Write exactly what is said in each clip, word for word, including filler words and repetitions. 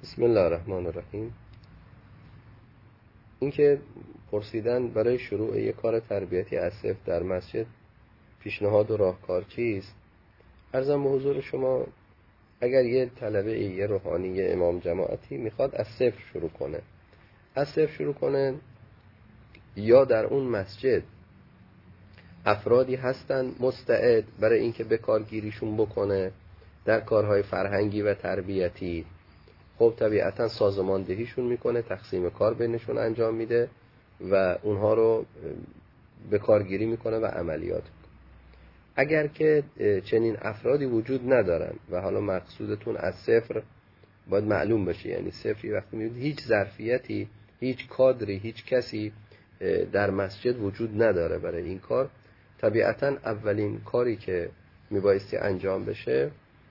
بسم الله الرحمن الرحیم. اینکه پرسیدن برای شروع یک کار تربیتی از صفر در مسجد پیشنهاد و راهکار چیست؟ عرضم به حضور شما اگر یه طلبه یه روحانی یه امام جماعتی میخواد از صفر شروع کنه از صفر شروع کنه یا در اون مسجد افرادی هستن مستعد برای اینکه به کارگیریشون بکنه در کارهای فرهنگی و تربیتی، خب طبیعتا سازماندهیشون میکنه، تقسیم کار بینشون انجام میده و اونها رو به کارگیری میکنه و عملیات میکنه. اگر که چنین افرادی وجود ندارن و حالا مقصودتون از صفر باید معلوم بشه، یعنی صفری وقتی میبینید هیچ ظرفیتی، هیچ کادری، هیچ کسی در مسجد وجود نداره برای این کار، طبیعتا اولین کاری که میبایستی انجام بشه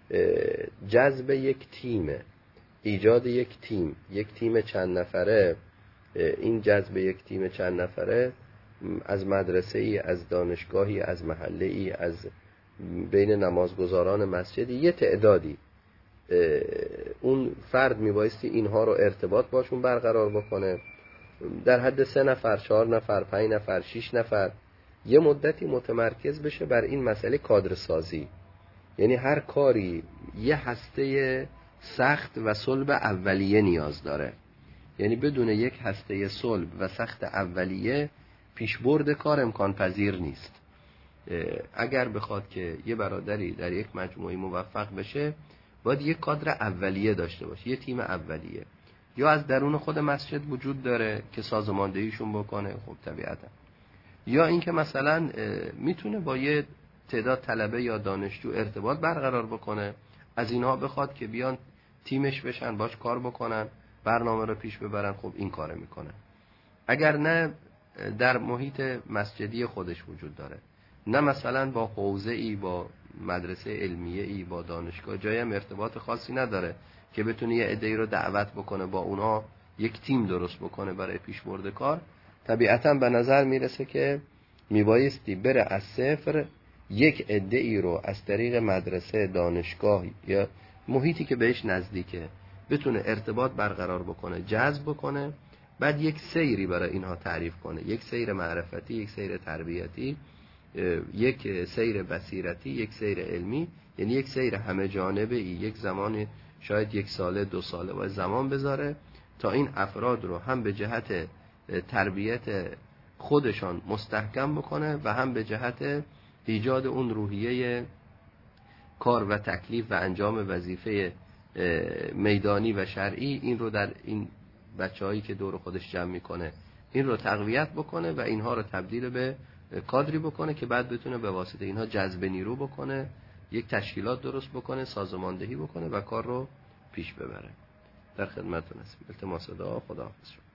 جذب یک تیمه، ایجاد یک تیم یک تیم چند نفره. این جذب یک تیم چند نفره از مدرسه ای، از دانشگاهی، از محله ای، از بین نمازگزاران مسجدی، یه تعدادی اون فرد میبایستی اینها رو ارتباط باشون برقرار بکنه، در حد سه نفر، چهار نفر، پنج نفر، شش نفر، یه مدتی متمرکز بشه بر این مسئله کادر سازی. یعنی هر کاری یه هسته سخت و صلب اولیه نیاز داره، یعنی بدون یک هسته صلب و سخت اولیه پیشبرد کار امکان پذیر نیست. اگر بخواد که یه برادری در یک مجموعه موفق بشه باید یک کادر اولیه داشته باشه، یه تیم اولیه، یا از درون خود مسجد وجود داره که سازماندهیشون بکنه، خب طبیعتا، یا اینکه مثلا میتونه با یه تعداد طلبه یا دانشجو ارتباط برقرار بکنه، از اینها بخواد که بیان تیمش بشن، باش کار بکنن، برنامه رو پیش ببرن، خب این کاره میکنه. اگر نه در محیط مسجدی خودش وجود داره، نه مثلا با حوزه ای، با مدرسه علمیه ای، با دانشگاه جایی هم ارتباط خاصی نداره که بتونه یه عده‌ای رو دعوت بکنه با اونا یک تیم درست بکنه برای پیشبرد کار، طبیعتا به نظر میرسه که میبایستی بره از صفر یک عده‌ای رو از طریق مدرسه، دانشگاه یا محیطی که بهش نزدیکه بتونه ارتباط برقرار بکنه، جذب بکنه، بعد یک سیری برای اینها تعریف کنه، یک سیر معرفتی، یک سیر تربیتی، یک سیر بصیرتی، یک سیر علمی، یعنی یک سیر همه جانبه ای، یک زمان شاید یک ساله دو ساله باید زمان بذاره تا این افراد رو هم به جهت تربیت خودشان مستحکم بکنه و هم به جهت ایجاد اون روحیه کار و تکلیف و انجام وظیفه میدانی و شرعی، این رو در این بچه‌هایی که دور خودش جمع میکنه این رو تقویت بکنه و اینها رو تبدیل به کادری بکنه که بعد بتونه به واسطه اینها جذب نیرو بکنه، یک تشکیلات درست بکنه، سازماندهی بکنه و کار رو پیش ببره. در خدمتتون هستم. التماس دعا. خداحافظ.